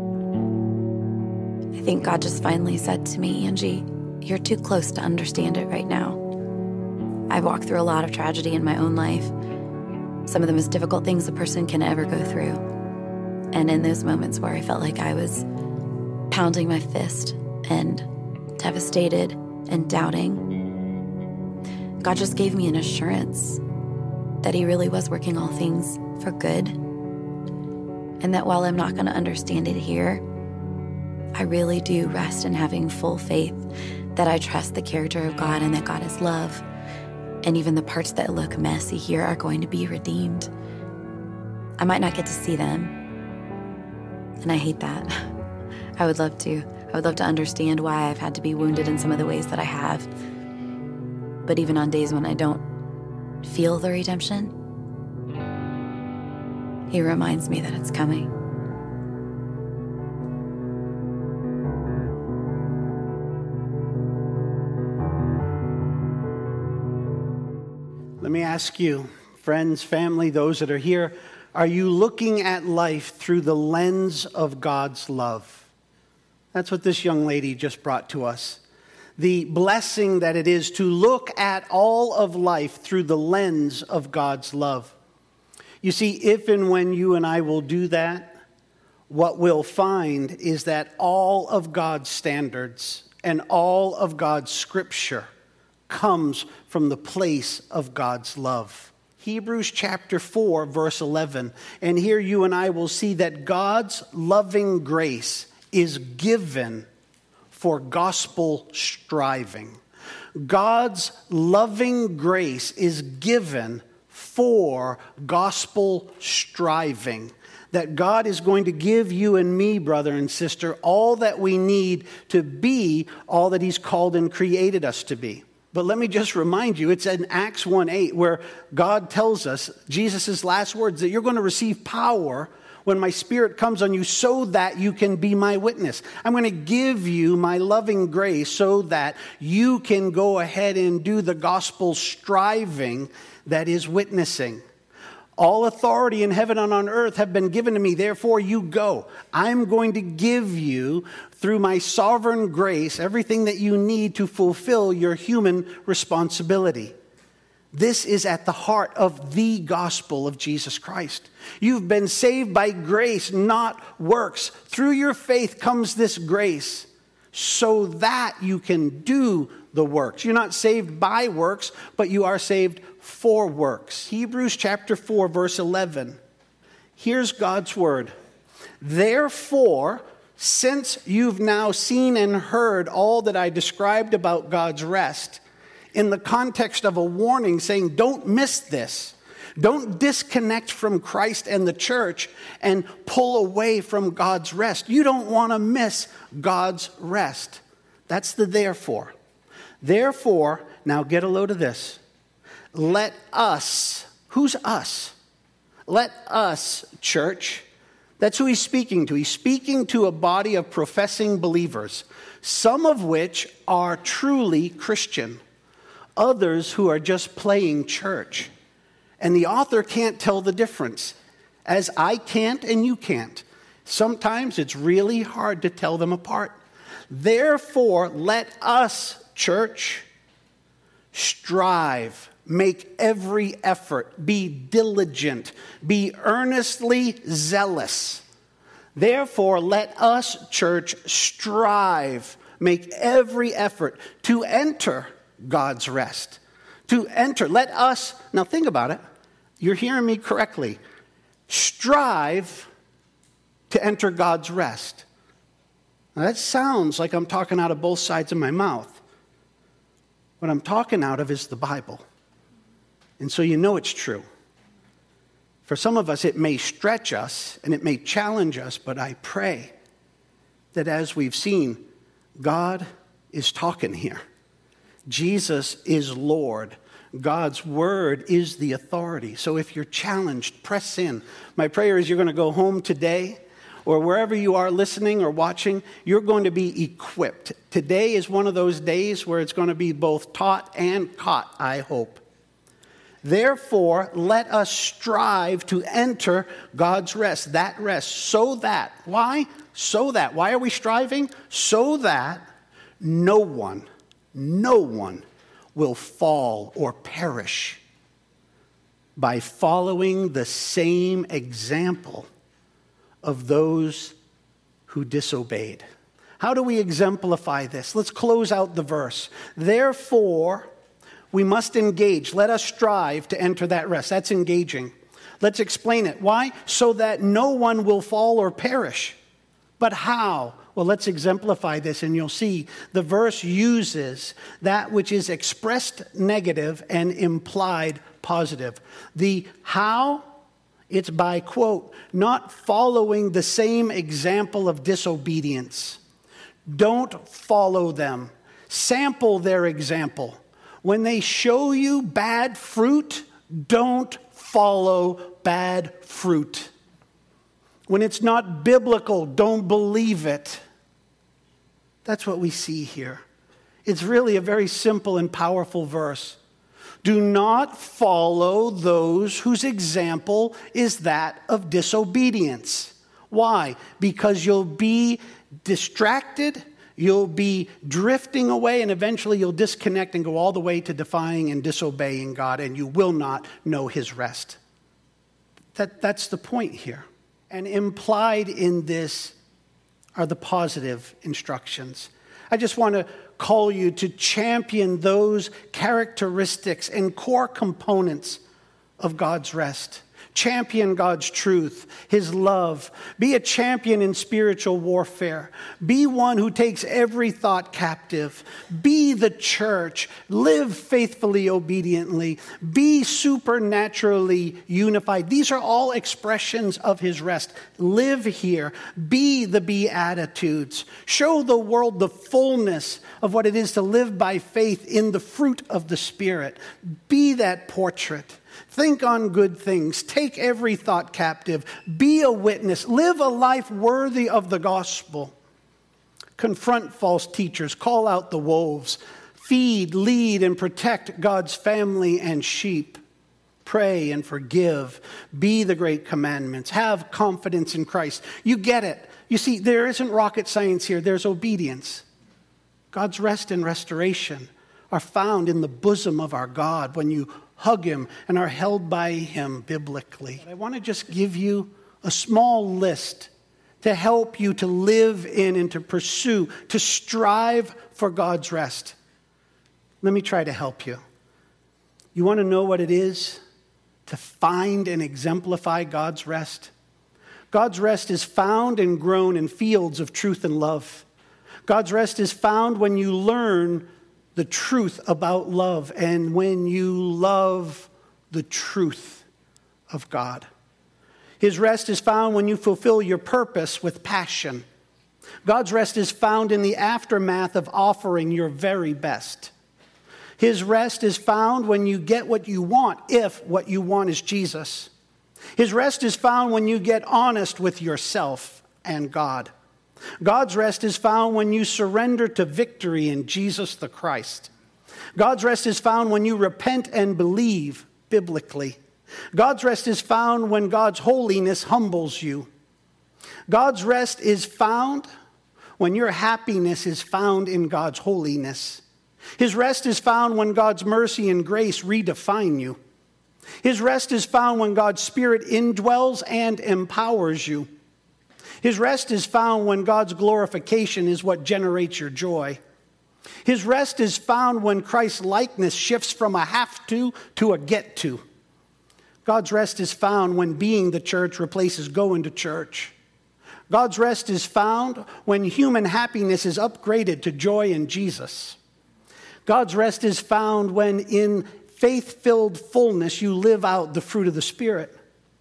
I think God just finally said to me, Angie, you're too close to understand it right now. I've walked through a lot of tragedy in my own life, some of the most difficult things a person can ever go through. And in those moments where I felt like I was pounding my fist and devastated and doubting, God just gave me an assurance that he really was working all things for good. And that while I'm not going to understand it here, I really do rest in having full faith that I trust the character of God and that God is love. And even the parts that look messy here are going to be redeemed. I might not get to see them, and I hate that. I would love to. I would love to understand why I've had to be wounded in some of the ways that I have. But even on days when I don't feel the redemption, he reminds me that it's coming. Let me ask you, friends, family, those that are here, are you looking at life through the lens of God's love? That's what this young lady just brought to us. The blessing that it is to look at all of life through the lens of God's love. You see, if and when you and I will do that, what we'll find is that all of God's standards and all of God's scripture comes from the place of God's love. Hebrews chapter four, verse eleven. And here you and I will see that God's loving grace is given for gospel striving. God's loving grace is given for gospel striving. That God is going to give you and me, brother and sister, all that we need to be all that he's called and created us to be. But let me just remind you, it's in Acts one eight where God tells us, Jesus' last words, that you're going to receive power when my Spirit comes on you so that you can be my witness. I'm going to give you my loving grace so that you can go ahead and do the gospel striving that is witnessing. All authority in heaven and on earth have been given to me. Therefore, you go. I'm going to give you, through my sovereign grace, everything that you need to fulfill your human responsibility. This is at the heart of the gospel of Jesus Christ. You've been saved by grace, not works. Through your faith comes this grace so that you can do the works. You're not saved by works, but you are saved for works. Hebrews chapter four, verse eleven. Here's God's word. Therefore, since you've now seen and heard all that I described about God's rest, in the context of a warning saying, don't miss this. Don't disconnect from Christ and the church and pull away from God's rest. You don't want to miss God's rest. That's the therefore. Therefore, now get a load of this. Let us, who's us? Let us, church, that's who he's speaking to. He's speaking to a body of professing believers, some of which are truly Christian, others who are just playing church. And the author can't tell the difference, as I can't and you can't. Sometimes it's really hard to tell them apart. Therefore, let us, church, strive, make every effort, be diligent, be earnestly zealous. Therefore, let us, church, strive, make every effort to enter God's rest. To enter, let us, now think about it. You're hearing me correctly. Strive to enter God's rest. Now that sounds like I'm talking out of both sides of my mouth. What I'm talking out of is the Bible. And so you know it's true. For some of us, it may stretch us and it may challenge us, but I pray that as we've seen, God is talking here. Jesus is Lord. God's word is the authority. So if you're challenged, press in. My prayer is you're going to go home today, or wherever you are listening or watching, you're going to be equipped. Today is one of those days where it's going to be both taught and caught, I hope. Therefore, let us strive to enter God's rest, that rest, so that, why? So that, why are we striving? So that no one, no one will fall or perish by following the same example of those who disobeyed. How do we exemplify this? Let's close out the verse. Therefore, we must engage. Let us strive to enter that rest. That's engaging. Let's explain it. Why? So that no one will fall or perish. But how? Well, let's exemplify this, and you'll see the verse uses that which is expressed negative and implied positive. The how, it's by, quote, not following the same example of disobedience. Don't follow them. Sample their example. When they show you bad fruit, don't follow bad fruit. When it's not biblical, don't believe it. That's what we see here. It's really a very simple and powerful verse. Do not follow those whose example is that of disobedience. Why? Because you'll be distracted, you'll be drifting away, and eventually you'll disconnect and go all the way to defying and disobeying God, and you will not know his rest. That, that's the point here. And implied in this are the positive instructions. I just want to call you to champion those characteristics and core components of God's rest. Champion God's truth, his love. Be a champion in spiritual warfare. Be one who takes every thought captive. Be the church. Live faithfully, obediently. Be supernaturally unified. These are all expressions of his rest. Live here. Be the Beatitudes. Show the world the fullness of what it is to live by faith in the fruit of the Spirit. Be that portrait. Think on good things. Take every thought captive. Be a witness. Live a life worthy of the gospel. Confront false teachers. Call out the wolves. Feed, lead, and protect God's family and sheep. Pray and forgive. Be the great commandments. Have confidence in Christ. You get it. You see, there isn't rocket science here. There's obedience. God's rest and restoration are found in the bosom of our God when you hug him and are held by him biblically. I want to just give you a small list to help you to live in and to pursue, to strive for God's rest. Let me try to help you. You want to know what it is to find and exemplify God's rest? God's rest is found and grown in fields of truth and love. God's rest is found when you learn the truth about love and when you love the truth of God. His rest is found when you fulfill your purpose with passion. God's rest is found in the aftermath of offering your very best. His rest is found when you get what you want, if what you want is Jesus. His rest is found when you get honest with yourself and God. God's rest is found when you surrender to victory in Jesus the Christ. God's rest is found when you repent and believe biblically. God's rest is found when God's holiness humbles you. God's rest is found when your happiness is found in God's holiness. His rest is found when God's mercy and grace redefine you. His rest is found when God's Spirit indwells and empowers you. His rest is found when God's glorification is what generates your joy. His rest is found when Christ's likeness shifts from a have to to a get to. God's rest is found when being the church replaces going to church. God's rest is found when human happiness is upgraded to joy in Jesus. God's rest is found when in faith-filled fullness you live out the fruit of the Spirit.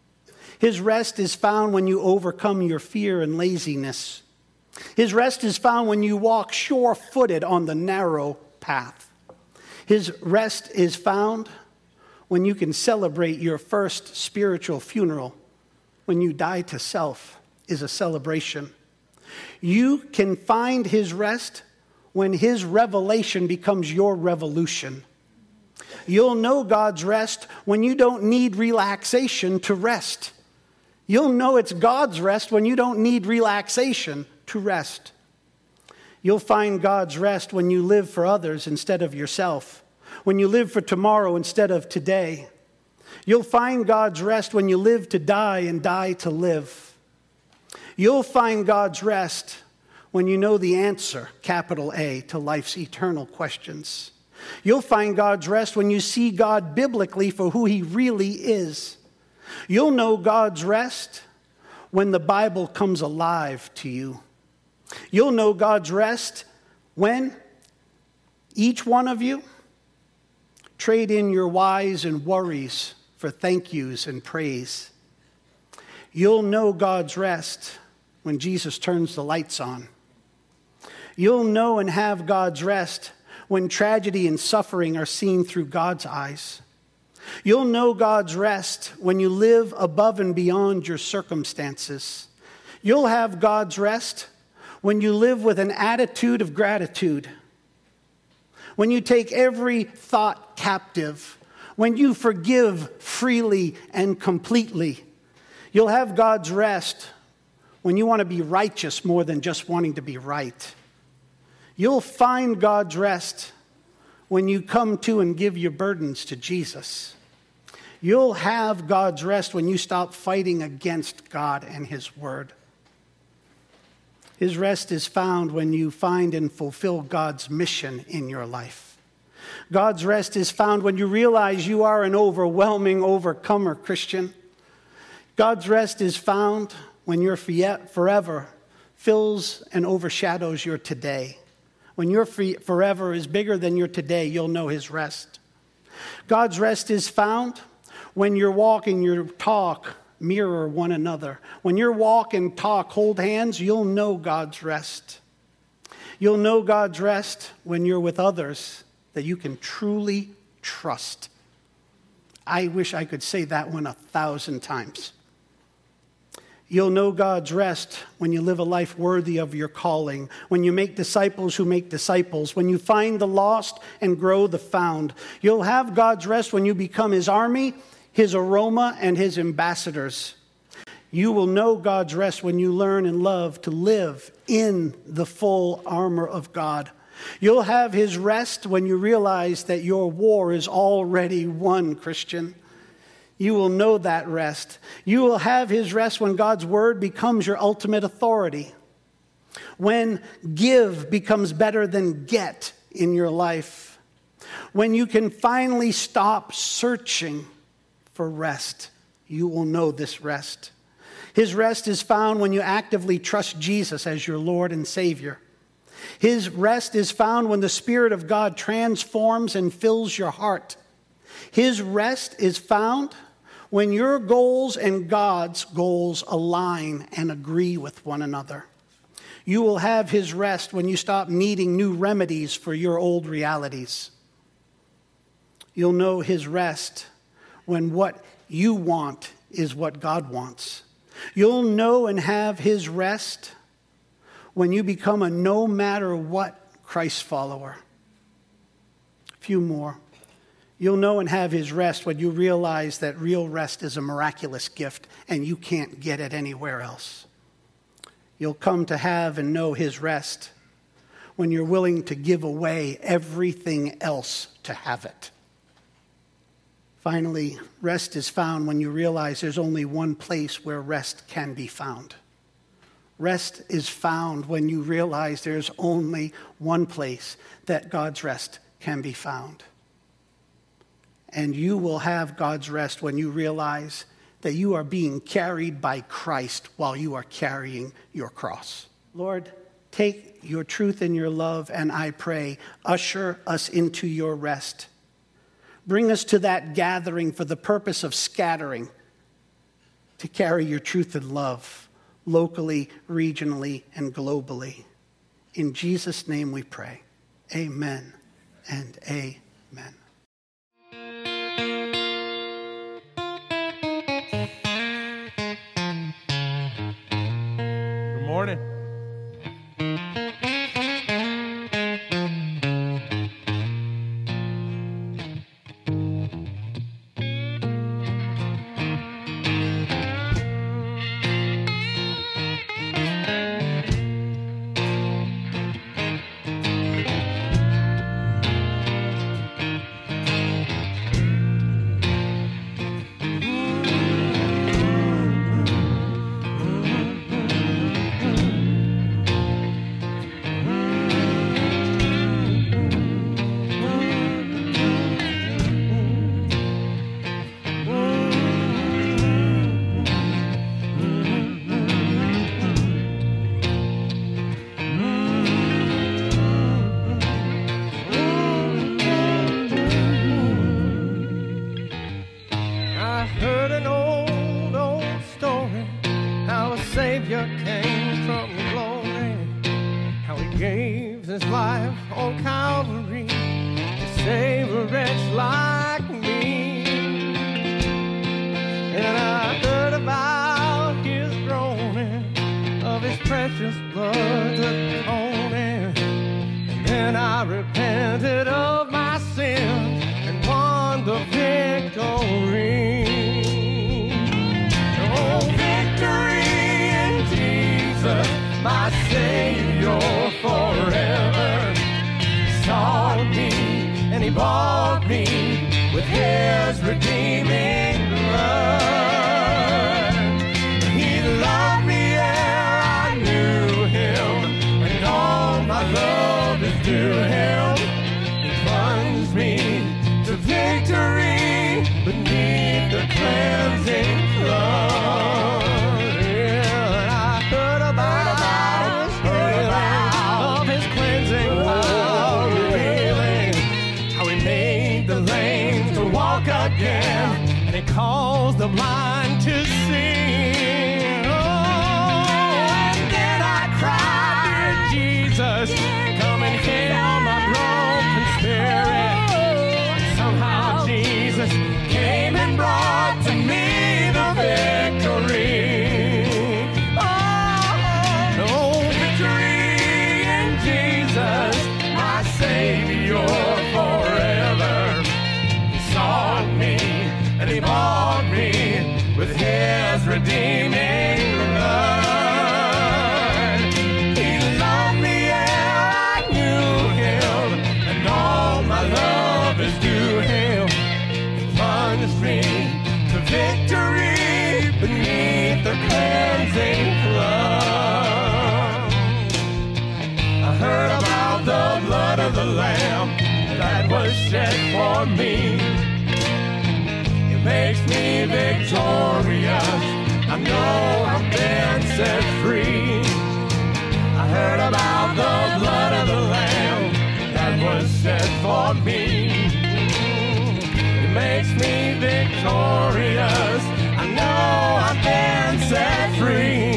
His rest is found when you overcome your fear and laziness. His rest is found when you walk sure-footed on the narrow path. His rest is found when you can celebrate your first spiritual funeral. When you die to self is a celebration. You can find his rest when his revelation becomes your revolution. You'll know God's rest when you don't need relaxation to rest. You'll know it's God's rest when you don't need relaxation to rest. You'll find God's rest when you live for others instead of yourself, when you live for tomorrow instead of today. You'll find God's rest when you live to die and die to live. You'll find God's rest when you know the answer, capital A, to life's eternal questions. You'll find God's rest when you see God biblically for who he really is. You'll know God's rest when the Bible comes alive to you. You'll know God's rest when each one of you trade in your whys and worries for thank yous and praise. You'll know God's rest when Jesus turns the lights on. You'll know and have God's rest when tragedy and suffering are seen through God's eyes. You'll know God's rest when you live above and beyond your circumstances. You'll have God's rest when you live with an attitude of gratitude. When you take every thought captive. When you forgive freely and completely. You'll have God's rest when you want to be righteous more than just wanting to be right. You'll find God's rest when you come to and give your burdens to Jesus. You'll have God's rest when you stop fighting against God and his word. His rest is found when you find and fulfill God's mission in your life. God's rest is found when you realize you are an overwhelming overcomer, Christian. God's rest is found when your forever fills and overshadows your today. When your forever is bigger than your today, you'll know his rest. God's rest is found when your walk and your talk mirror one another. When your walk and talk hold hands, you'll know God's rest. You'll know God's rest when you're with others that you can truly trust. I wish I could say that one a thousand times. You'll know God's rest when you live a life worthy of your calling, when you make disciples who make disciples, when you find the lost and grow the found. You'll have God's rest when you become his army, his aroma, and his ambassadors. You will know God's rest when you learn and love to live in the full armor of God. You'll have his rest when you realize that your war is already won, Christian. You will know that rest. You will have his rest when God's word becomes your ultimate authority. When give becomes better than get in your life. When you can finally stop searching for rest, you will know this rest. His rest is found when you actively trust Jesus as your Lord and Savior. His rest is found when the Spirit of God transforms and fills your heart. His rest is found when your goals and God's goals align and agree with one another. You will have his rest when you stop needing new remedies for your old realities. You'll know his rest when what you want is what God wants. You'll know and have his rest when you become a no matter what Christ follower. A few more. You'll know and have his rest when you realize that real rest is a miraculous gift and you can't get it anywhere else. You'll come to have and know his rest when you're willing to give away everything else to have it. Finally, rest is found when you realize there's only one place where rest can be found. Rest is found when you realize there's only one place that God's rest can be found. And you will have God's rest when you realize that you are being carried by Christ while you are carrying your cross. Lord, take your truth and your love, and I pray, usher us into your rest. Bring us to that gathering for the purpose of scattering, to carry your truth and love locally, regionally, and globally. In Jesus' name we pray. Amen and amen. Good morning. Victorious, I know I'm set free. I heard about the blood of the Lamb that was shed for me. It makes me victorious. I know I've been set free.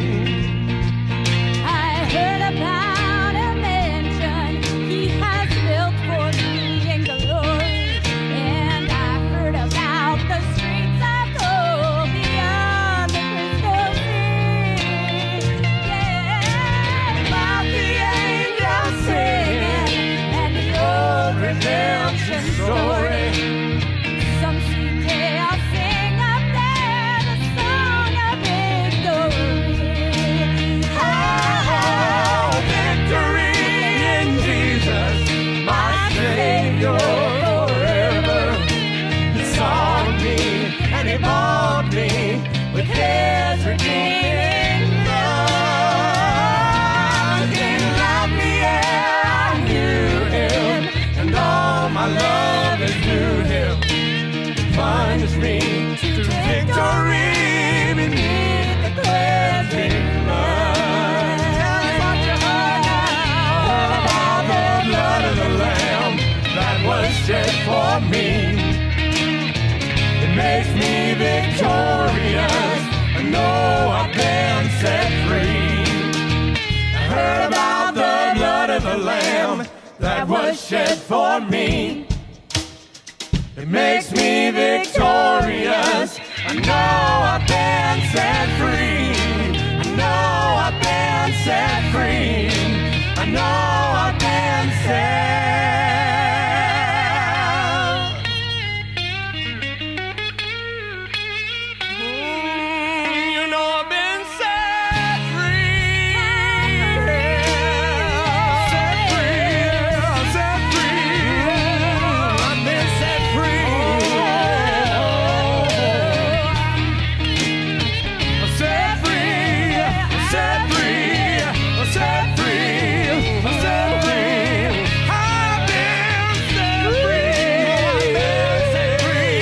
I heard about a mansion He has built for me in glory, and I heard about the streets of gold beyond the crystal sea. Yeah, about the angels singing and the old redemption story. Some sweet day I'll sing up there the song of victory. Oh, victory in Jesus, my Savior forever. He saw me and He bought me with His redeeming blood. He loved me ere I knew Him, and all my love is due Him. Plunged me to victory beneath the cleansing flood. Tell me what you heard now. All about the blood of the Lamb that was shed for me. It makes me victorious. I know I've been set free. I heard about the blood of the Lamb that was shed for me. It makes me victorious. I know I've been set free. I know I've been set free. I know I've been set. Mm, you know I've been set free. Set free. Set free. I've been set free. Set free. Set free. Set free. Set free. I've been set free. I've been set free.